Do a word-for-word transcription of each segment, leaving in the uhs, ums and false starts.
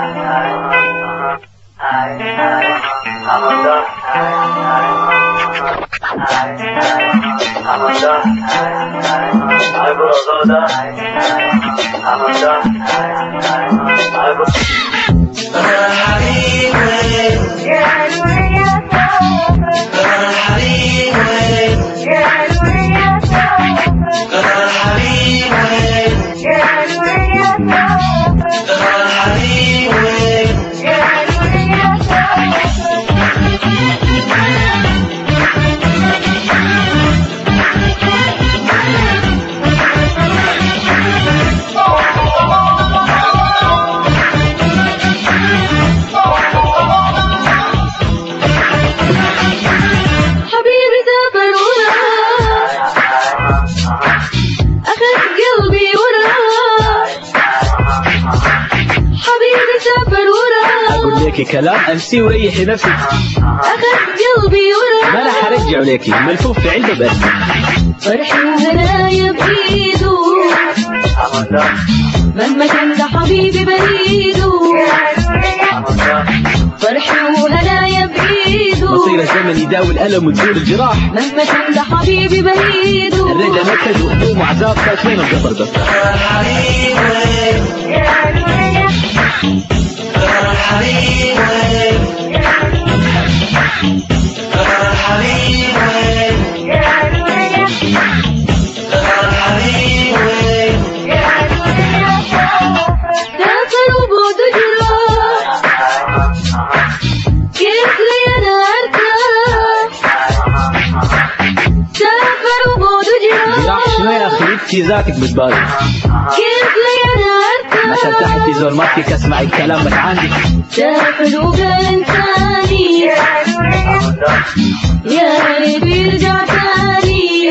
كلام امسي وريحي نفسك. اخذ قلبي ورا ما انا حرجعه ليكي ملفوف في علبه بس. فرحي وهنايا بايده مهما كان ده حبيبي بريده. فرحي وهنايا بايده مصير الزمن يداوي الالم وتزول الجراح. مهما كان ده حبيبي بريده. الرجل نكد وهموم وعذاب فاشلين القطر بس. ذاتك بتبالي كيف لي انا ارتاح ما ترتاحي في زور ما فيك اسمعي الكلام بس عندك. سافر وقال انساني يا ريت يرجع تاني.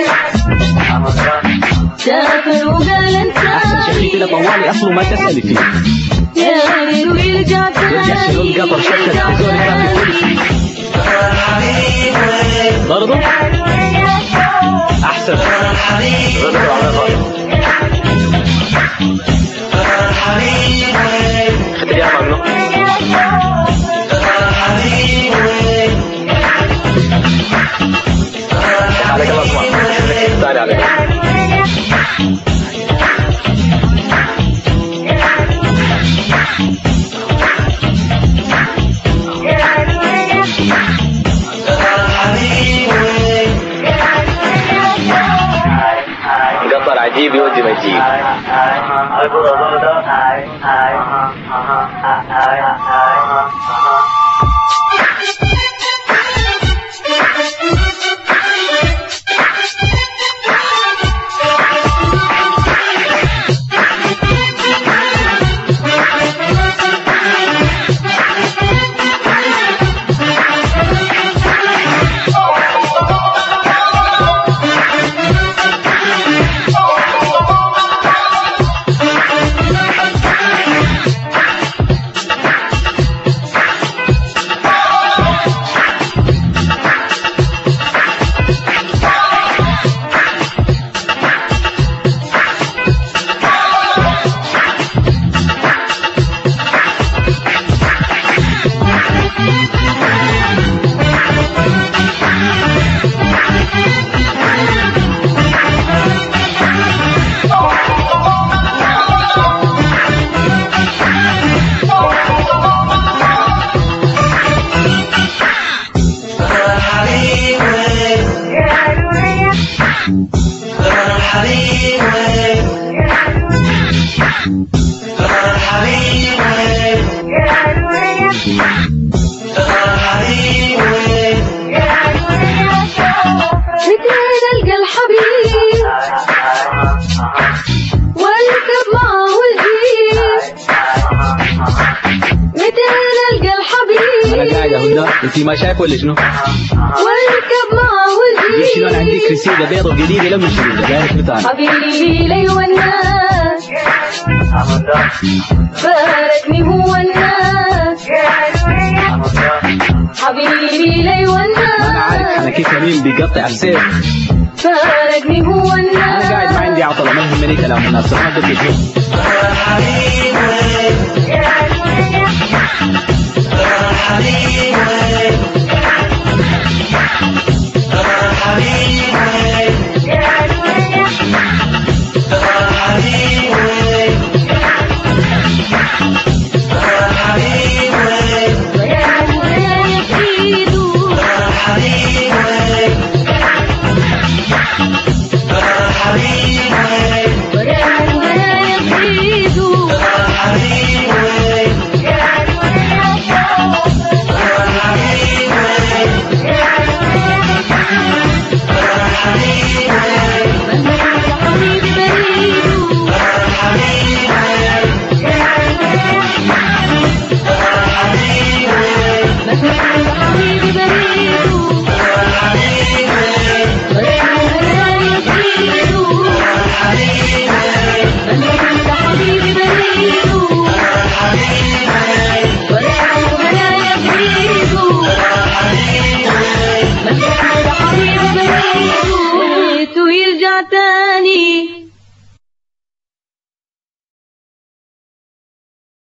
سافر وقال انساني احسن شيء كده طوالي اصله ما تسالي فيه. يا ريت يرجع تاني. يرجع شنو القطر شكل في زور ما في كل شيء برضه احسن. خد يا ممنوع عليك الله اسمع تعالي عليك. قطر عجيب يودي ما يجيب. انتي ما شايف ولا شنو؟ واركب معه وزيد شلون عندك رسيدة بيضة وجديدة لما شريدة جايلك بتاعنا حبيبي لي والناس فارقني هو الناس حبيبي لي والناس. انا عارف انا كيف مين بيقطع السيف فارقني هو الناس. انا قاعد ما عندي عطلة ما يهمني كلام الناس ما قلت لك لقيته يرجع تاني